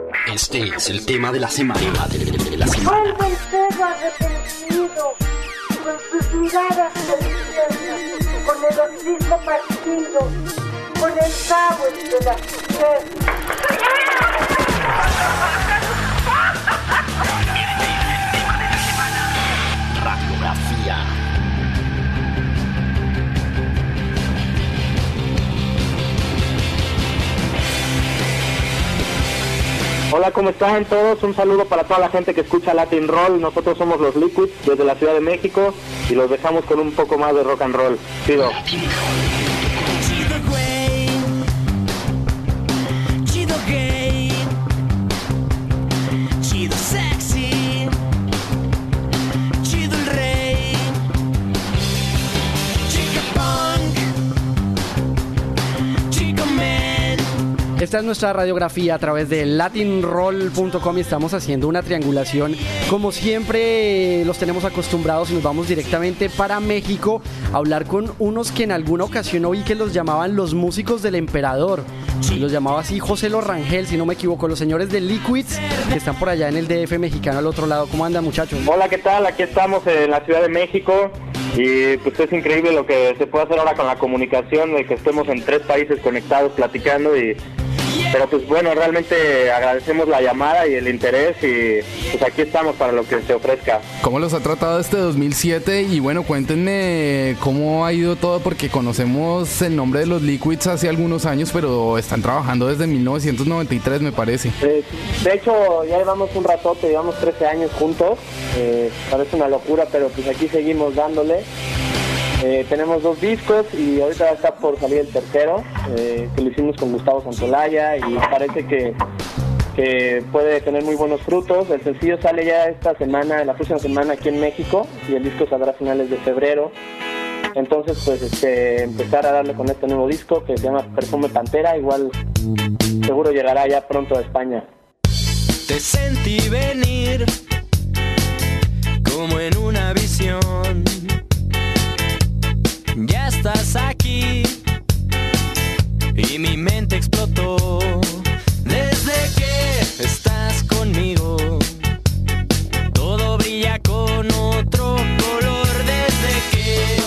Este es el tema de la semana. Vuelve el perro arrepentido, con sus miradas deliciosas, con el hocico partido, con el power de la mujer. Radiografía. Hola, ¿cómo están todos? Un saludo para toda la gente que escucha Latin Roll. Nosotros somos los Liquids desde la Ciudad de México y los dejamos con un poco más de rock and roll. Chido. Chido güey, chido gay, chido sexy, chido el rey, chica punk, chico man. Esta es nuestra radiografía a través de latinroll.com y estamos haciendo una triangulación. Como siempre los tenemos acostumbrados y nos vamos directamente para México a hablar con unos que en alguna ocasión oí que los llamaban los músicos del emperador. Y los llamaba así José Los Rangel, si no me equivoco, los señores de Liquids que están por allá en el DF mexicano al otro lado. ¿Cómo andan, muchachos? Hola, ¿qué tal? Aquí estamos en la Ciudad de México y pues es increíble lo que se puede hacer ahora con la comunicación, de que estemos en 3 países conectados platicando pero pues bueno, realmente agradecemos la llamada y el interés y pues aquí estamos para lo que se ofrezca. ¿Cómo los ha tratado este 2007? Y bueno, cuéntenme cómo ha ido todo, porque conocemos el nombre de los Liquids hace algunos años, pero están trabajando desde 1993, me parece. De hecho, ya llevamos un ratote, llevamos 13 años juntos, parece una locura, pero pues aquí seguimos dándole. Tenemos 2 discos y ahorita está por salir el tercero, que lo hicimos con Gustavo Santaolalla y parece que puede tener muy buenos frutos. El sencillo sale ya esta semana, la próxima semana aquí en México, y el disco saldrá a finales de febrero. Entonces pues empezar a darle con este nuevo disco que se llama Perfume Pantera, igual seguro llegará ya pronto a España. Te sentí venir como en una visión. Ya estás aquí y mi mente explotó. Desde que estás conmigo, todo brilla con otro color. Desde que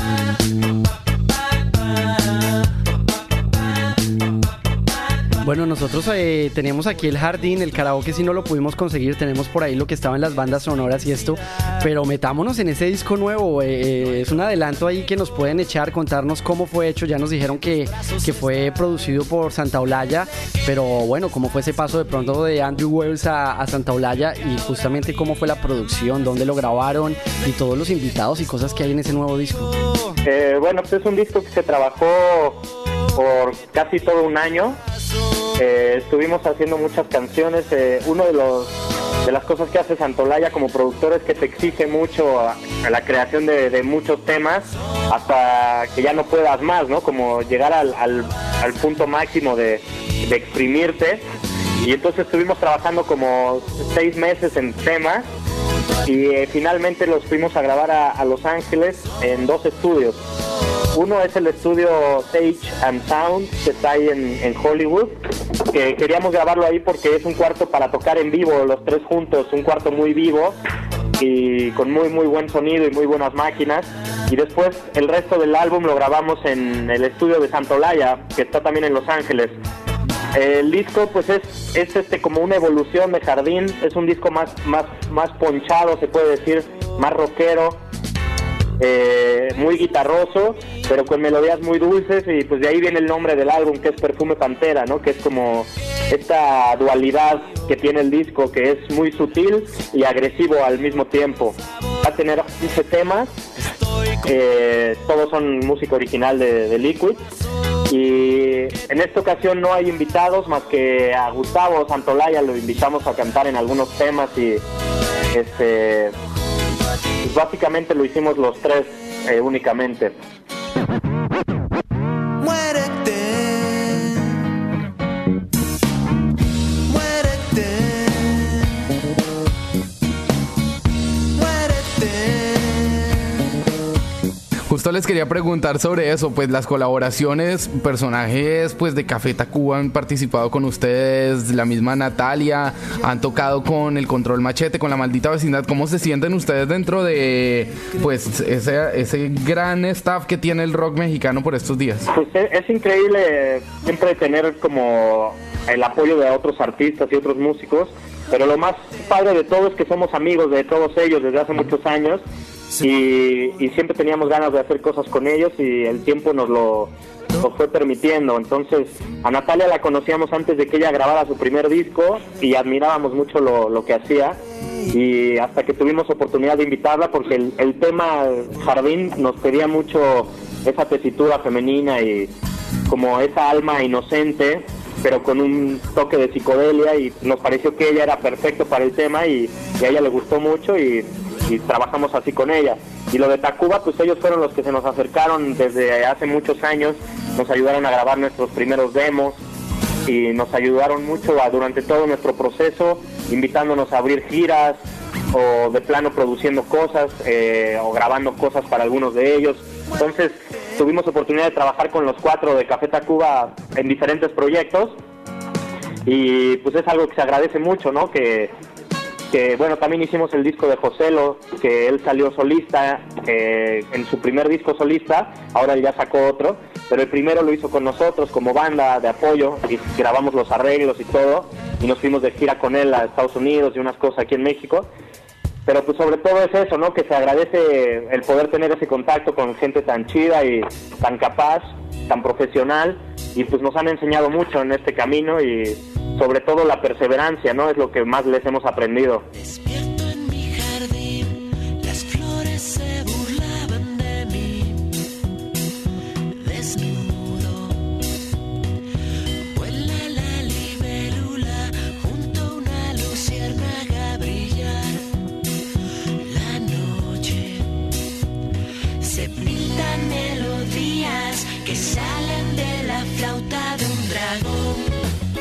Bueno, nosotros tenemos aquí el jardín, el karaoke si no lo pudimos conseguir, tenemos por ahí lo que estaba en las bandas sonoras y esto, pero metámonos en ese disco nuevo, es un adelanto ahí que nos pueden echar, contarnos cómo fue hecho. Ya nos dijeron que fue producido por Santaolalla, pero bueno, cómo fue ese paso de pronto de Andrew Wells a Santaolalla y justamente cómo fue la producción, dónde lo grabaron y todos los invitados y cosas que hay en ese nuevo disco. Bueno, pues es un disco que se trabajó por casi todo un año. Estuvimos haciendo muchas canciones. Uno de las cosas que hace Santaolalla como productor es que te exige mucho a la creación de muchos temas hasta que ya no puedas más, ¿no? Como llegar al punto máximo de exprimirte. Y entonces estuvimos trabajando como 6 meses en temas y finalmente los fuimos a grabar a Los Ángeles en 2 estudios. Uno es el estudio Stage and Sound, que está ahí en Hollywood, que queríamos grabarlo ahí porque es un cuarto para tocar en vivo, los 3 juntos, un cuarto muy vivo y con muy muy buen sonido y muy buenas máquinas. Y después el resto del álbum lo grabamos en el estudio de Santaolalla, que está también en Los Ángeles. El disco pues es como una evolución de Jardín, es un disco más ponchado, se puede decir, más rockero, muy guitarroso, pero con melodías muy dulces, y pues de ahí viene el nombre del álbum, que es Perfume Pantera, ¿no? Que es como esta dualidad que tiene el disco, que es muy sutil y agresivo al mismo tiempo. Va a tener 15 temas, todos son música original de Liquid, y en esta ocasión no hay invitados más que a Gustavo Santaolalla, lo invitamos a cantar en algunos temas y pues básicamente lo hicimos los 3 únicamente. muérete, muérete, muérete. justo les quería preguntar sobre eso, pues las colaboraciones, personajes pues de Café Tacuba han participado con ustedes, la misma Natalia, han tocado con El Control Machete, con La Maldita Vecindad. ¿Cómo se sienten ustedes dentro de pues ese gran staff que tiene el rock mexicano por estos días? Pues es increíble siempre tener como el apoyo de otros artistas y otros músicos, pero lo más padre de todo es que somos amigos de todos ellos desde hace muchos años y siempre teníamos ganas de hacer cosas con ellos y el tiempo nos lo fue permitiendo. Entonces a Natalia la conocíamos antes de que ella grabara su primer disco y admirábamos mucho lo que hacía, y hasta que tuvimos oportunidad de invitarla porque el tema Jardín nos pedía mucho esa tesitura femenina y como esa alma inocente pero con un toque de psicodelia, y nos pareció que ella era perfecto para el tema y a ella le gustó mucho y trabajamos así con ella. Y lo de Tacuba, pues ellos fueron los que se nos acercaron desde hace muchos años, nos ayudaron a grabar nuestros primeros demos y nos ayudaron mucho durante todo nuestro proceso, invitándonos a abrir giras o de plano produciendo cosas o grabando cosas para algunos de ellos. Entonces tuvimos oportunidad de trabajar con los 4 de Café Tacuba en diferentes proyectos y pues es algo que se agradece mucho, ¿no? Que bueno, también hicimos el disco de Joselo, que él salió solista en su primer disco solista, ahora él ya sacó otro, pero el primero lo hizo con nosotros como banda de apoyo y grabamos los arreglos y todo, y nos fuimos de gira con él a Estados Unidos y unas cosas aquí en México. Pero pues sobre todo es eso, ¿no? Que se agradece el poder tener ese contacto con gente tan chida y tan capaz, tan profesional, y pues nos han enseñado mucho en este camino y sobre todo la perseverancia, ¿no? Es lo que más les hemos aprendido. Despierto en mi jardín, las flores se burlaban de mí, desnudo. Vuela la libélula junto a una luciérnaga a brillar. La noche se pintan melodías que salen de la flauta de un dragón.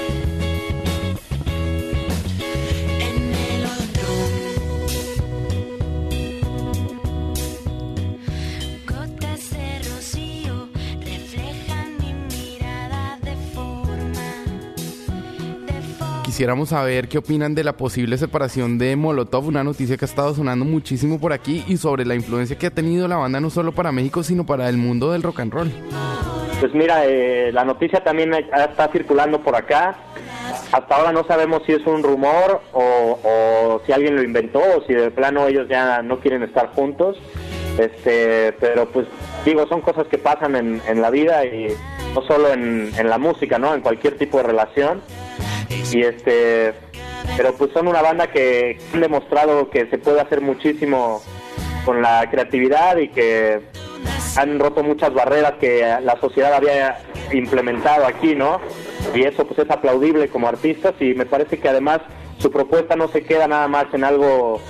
Quisiéramos saber qué opinan de la posible separación de Molotov, una noticia que ha estado sonando muchísimo por aquí, y sobre la influencia que ha tenido la banda no solo para México, sino para el mundo del rock and roll. Pues mira, la noticia también está circulando por acá. Hasta ahora no sabemos si es un rumor o si alguien lo inventó o si de plano ellos ya no quieren estar juntos. Pero pues digo, son cosas que pasan en la vida y no solo en la música, ¿no? En cualquier tipo de relación. Y pero pues son una banda que han demostrado que se puede hacer muchísimo con la creatividad y que han roto muchas barreras que la sociedad había implementado aquí, ¿no? Y eso pues es aplaudible como artistas, y me parece que además su propuesta no se queda nada más en algo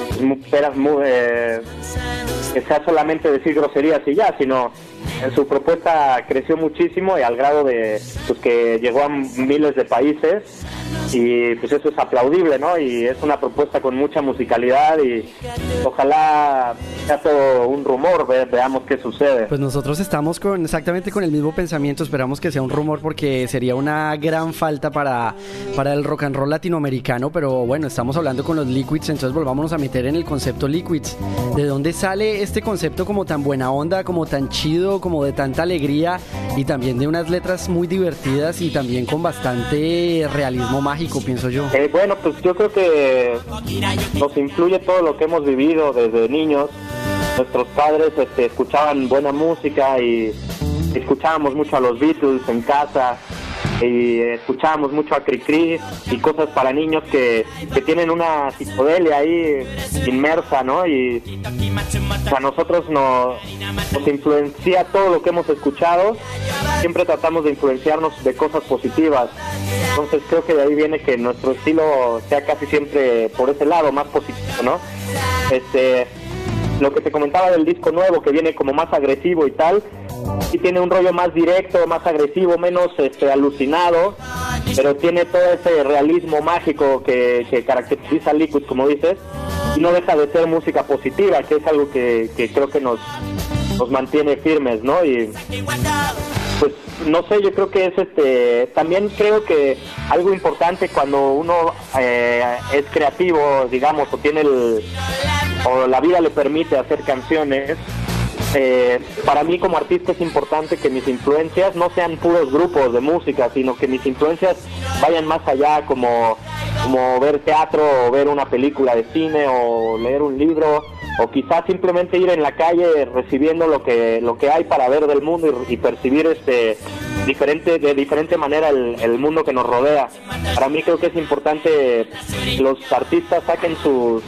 que sea solamente decir groserías y ya, sino en su propuesta creció muchísimo y al grado de pues que llegó a miles de países, y pues eso es aplaudible, ¿no? Y es una propuesta con mucha musicalidad y ojalá sea todo un rumor, veamos qué sucede. Pues nosotros estamos exactamente con el mismo pensamiento, esperamos que sea un rumor porque sería una gran falta para el rock and roll latinoamericano, pero bueno, estamos hablando con los Liquids, entonces volvámonos a meter en el concepto Liquids. ¿De dónde sale este concepto como tan buena onda, como tan chido, como de tanta alegría y también de unas letras muy divertidas y también con bastante realismo mágico, pienso yo? Bueno, pues yo creo que nos influye todo lo que hemos vivido desde niños. Nuestros padres escuchaban buena música y escuchábamos mucho a los Beatles en casa y escuchábamos mucho a Cricri y cosas para niños que tienen una psicodelia ahí inmersa, ¿no? Y a nosotros nos influencia todo lo que hemos escuchado. Siempre tratamos de influenciarnos de cosas positivas. Entonces creo que de ahí viene que nuestro estilo sea casi siempre por ese lado, más positivo, ¿no? Lo que te comentaba del disco nuevo, que viene como más agresivo y tal, y tiene un rollo más directo, más agresivo, menos alucinado, pero tiene todo ese realismo mágico que caracteriza a Liquid, como dices, y no deja de ser música positiva, que es algo que creo que nos nos mantiene firmes, ¿no? Y pues no sé, yo creo que es también creo que algo importante cuando uno es creativo, digamos, o la vida le permite hacer canciones. Para mí como artista es importante que mis influencias no sean puros grupos de música, sino que mis influencias vayan más allá, como ver teatro o ver una película de cine o leer un libro, o quizás simplemente ir en la calle recibiendo lo que hay para ver del mundo y percibir de diferente manera el mundo que nos rodea. Para mí creo que es importante que los artistas saquen sus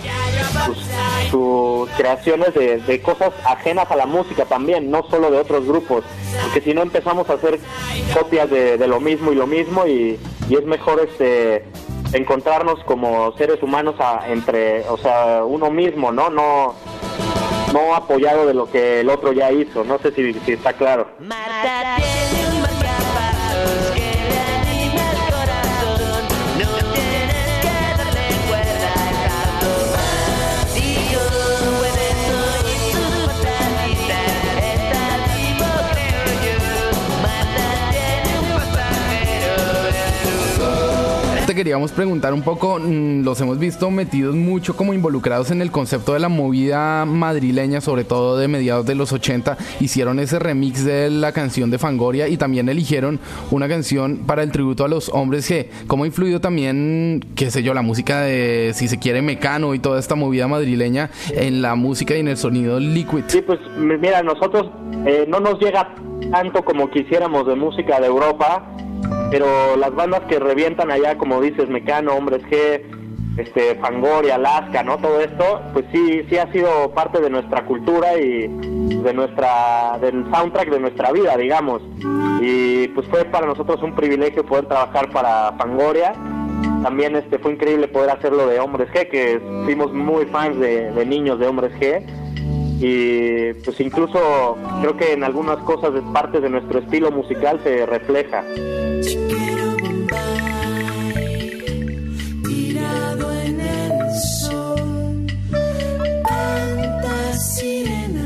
creaciones de cosas ajenas a la música también, no solo de otros grupos, porque si no empezamos a hacer copias de lo mismo y es mejor encontrarnos como seres humanos uno mismo, no apoyado de lo que el otro ya hizo. No sé si está claro. Marta tiene un marcapasos que le anima el corazón. No tienes que darle cuerda al rato. Dios puede oír sus pataditas. Está vivo, creo yo. Marta tiene un pasajero en su... Te queríamos preguntar un poco, los hemos visto metidos mucho como involucrados en el concepto de la movida madrileña, sobre todo de mediados de los 80, hicieron ese remix de la canción de Fangoria y también eligieron una canción para el tributo a los hombres G. ¿Cómo ha influido también, qué sé yo, la música de, si se quiere, Mecano y toda esta movida madrileña en la música y en el sonido Liquid? Sí, pues mira, nosotros no nos llega tanto como quisiéramos de música de Europa, pero las bandas que revientan allá, como dices, Mecano, Hombres G, Fangoria, Alaska, ¿no? Todo esto, pues sí ha sido parte de nuestra cultura y del soundtrack de nuestra vida, digamos. Y pues fue para nosotros un privilegio poder trabajar para Fangoria. También fue increíble poder hacerlo de Hombres G, que fuimos muy fans de niños de Hombres G. Y pues incluso creo que en algunas cosas, partes de nuestro estilo musical se refleja. Chiquero Bombay, tirado en el sol, canta sirena.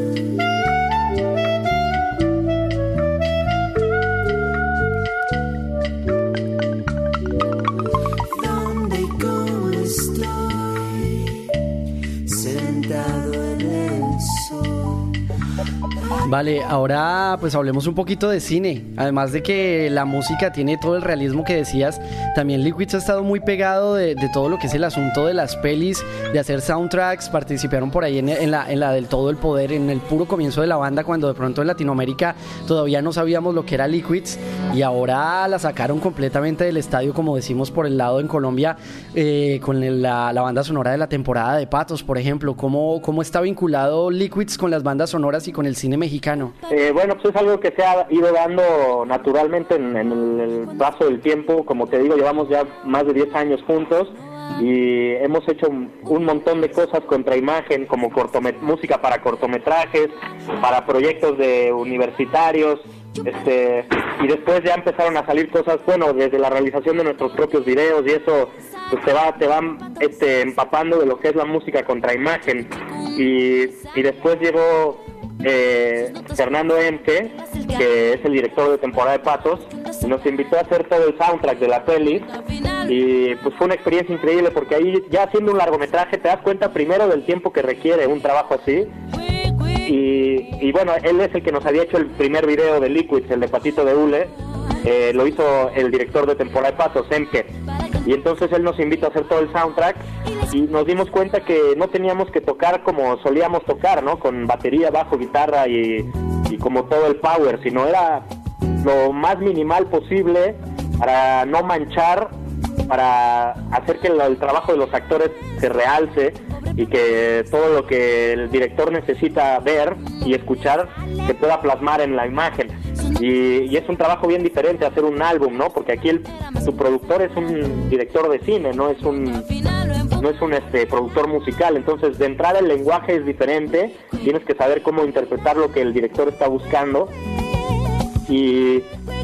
¿Dónde y cómo estoy? Sentado en el sol. Vale, ahora pues hablemos un poquito de cine. Además de que la música tiene todo el realismo que decías, también Liquids ha estado muy pegado de todo lo que es el asunto de las pelis, de hacer soundtracks. Participaron por ahí en la del Todo el Poder, en el puro comienzo de la banda, cuando de pronto en Latinoamérica todavía no sabíamos lo que era Liquids, y ahora la sacaron completamente del estadio, como decimos por el lado en Colombia, con la banda sonora de la temporada de Patos, por ejemplo. ¿Cómo está vinculado Liquids con las bandas sonoras y con el cine mexicano? Bueno, pues es algo que se ha ido dando naturalmente en el paso del tiempo. Como te digo, llevamos ya más de 10 años juntos y hemos hecho un montón de cosas contra imagen, como música para cortometrajes, para proyectos de universitarios, y después ya empezaron a salir cosas, bueno, desde la realización de nuestros propios videos, y eso pues te van empapando de lo que es la música contra imagen. Y después llegó Fernando Emke, que es el director de temporada de Patos, y nos invitó a hacer todo el soundtrack de la peli, y pues fue una experiencia increíble, porque ahí ya haciendo un largometraje te das cuenta primero del tiempo que requiere un trabajo así. Y bueno, él es el que nos había hecho el primer video de Liquids, el de Patito de Hule. Lo hizo el director de temporada de Patos, Emke, y entonces él nos invitó a hacer todo el soundtrack y nos dimos cuenta que no teníamos que tocar como solíamos tocar, ¿no? Con batería, bajo, guitarra y como todo el power, sino era lo más minimal posible para no manchar, para hacer que el trabajo de los actores se realce y que todo lo que el director necesita ver y escuchar se pueda plasmar en la imagen. Y es un trabajo bien diferente hacer un álbum, ¿no? Porque aquí su productor es un director de cine, no es un productor musical. Entonces, de entrada el lenguaje es diferente, tienes que saber cómo interpretar lo que el director está buscando. Y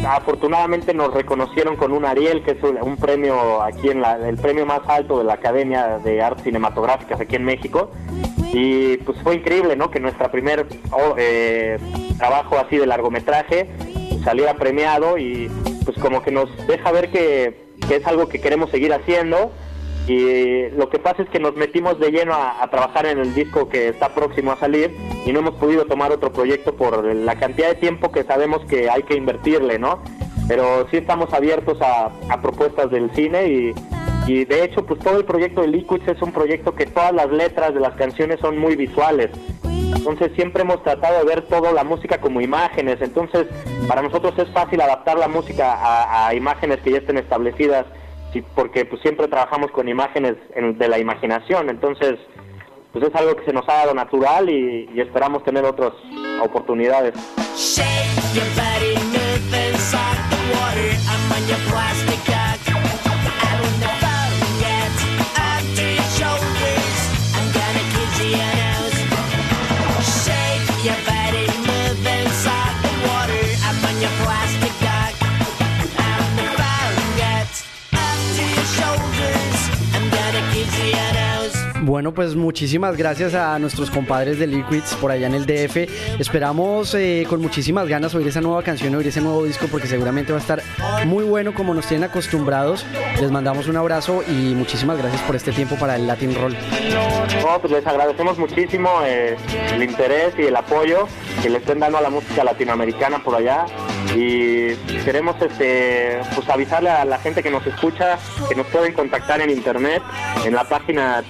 afortunadamente nos reconocieron con un Ariel, que es un premio aquí el premio más alto de la Academia de Artes Cinematográficas aquí en México. Y pues fue increíble, ¿no? Que nuestra primer trabajo así de largometraje saliera premiado, y pues como que nos deja ver que es algo que queremos seguir haciendo. Y lo que pasa es que nos metimos de lleno a trabajar en el disco que está próximo a salir, y no hemos podido tomar otro proyecto por la cantidad de tiempo que sabemos que hay que invertirle, ¿no? Pero sí estamos abiertos a propuestas del cine, y de hecho pues todo el proyecto de Liquids es un proyecto que todas las letras de las canciones son muy visuales. Entonces siempre hemos tratado de ver toda la música como imágenes. Entonces para nosotros es fácil adaptar la música a imágenes que ya estén establecidas, porque pues siempre trabajamos con imágenes de la imaginación. Entonces pues es algo que se nos ha dado natural, y esperamos tener otras oportunidades. Shake your body, move inside the water. I'm on your plastic cock. I will never get up to your shoulders. I'm gonna kiss your nose. Shake your body, move inside the water. I'm on your plastic cock. I will never get up to your shoulders. I'm gonna kiss your nose. Bueno, pues muchísimas gracias a nuestros compadres de Liquids por allá en el DF. Esperamos con muchísimas ganas oír esa nueva canción, oír ese nuevo disco, porque seguramente va a estar muy bueno como nos tienen acostumbrados. Les mandamos un abrazo y muchísimas gracias por este tiempo para el Latin Roll. No, pues les agradecemos muchísimo el interés y el apoyo que le estén dando a la música latinoamericana por allá, y queremos pues avisarle a la gente que nos escucha que nos pueden contactar en internet en la página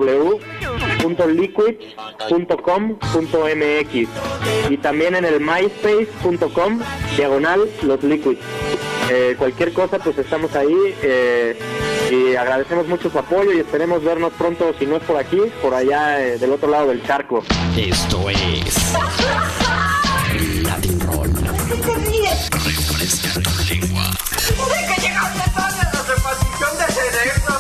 www.liquids.com.mx, y también en el myspace.com/losliquids. Cualquier cosa pues estamos ahí, y agradecemos mucho su apoyo, y esperemos vernos pronto, si no es por aquí, por allá del otro lado del charco. Esto es Latin Roll. ¿Qué te ríes? Refresca tu lengua. ¡De que llegaste tarde a la repartición de cerebros!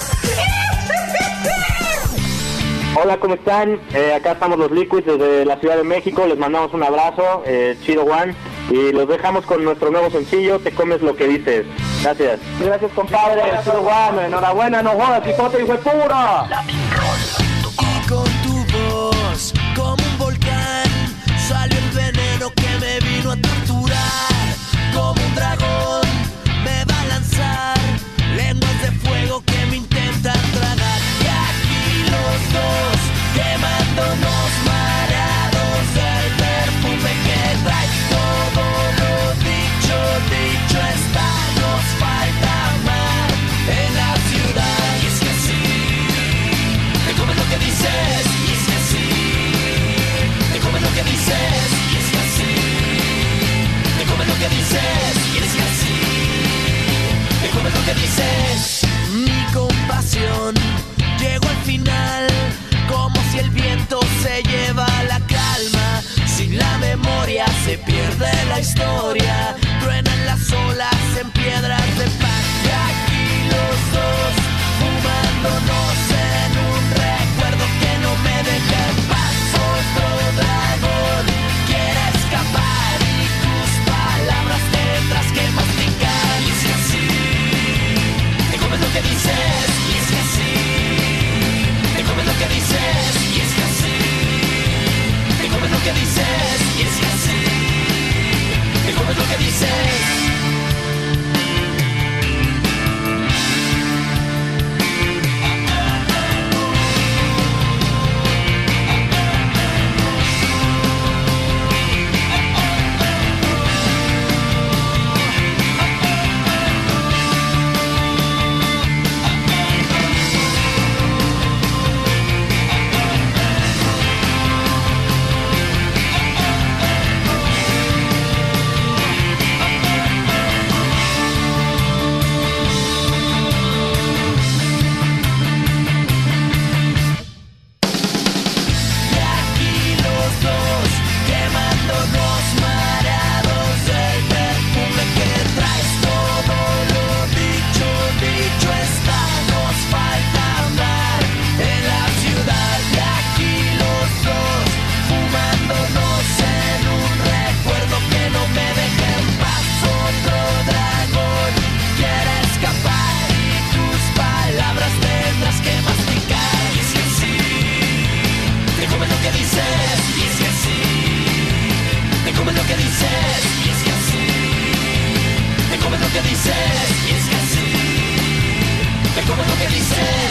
Hola, ¿cómo están? Acá estamos los Liquids desde la Ciudad de México. Les mandamos un abrazo, chido Juan, y los dejamos con nuestro nuevo sencillo, Te comes lo que dices. Gracias. Gracias, compadre. Chido Juan, enhorabuena, no jodas, hijote, hijo de pura. Y con tu voz, como un volcán, salió el veneno que me vino a torturar. Como un dragón, me va a lanzar lenguas de fuego que me intentan tragar. Y aquí los dos, quemándonos mareados del perfume que trae. Todo lo dicho, dicho está, nos falta amar en la ciudad. Y es que sí, cómplices.